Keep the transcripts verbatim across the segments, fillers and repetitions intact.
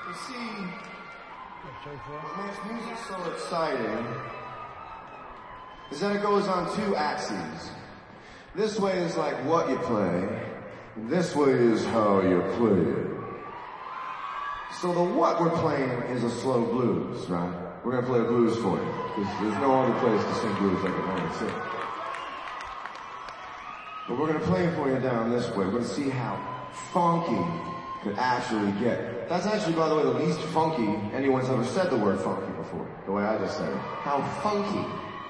You see, what makes music so exciting is that it goes on two axes. This way is like what you play, and this way is how you play it. So the what we're playing is a slow blues, right? We're gonna play a blues for you, because there's no other place to sing blues like Atlantic City. But we're gonna play it for you down this way. We're gonna see how funky could actually get. That's actually, by the way, the least funky anyone's ever said the word funky before, the way I just said it. How funky.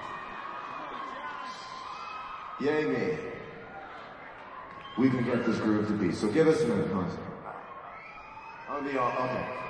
Yay me. We can get this groove to be. So give us a minute, huh? I'll be all, okay.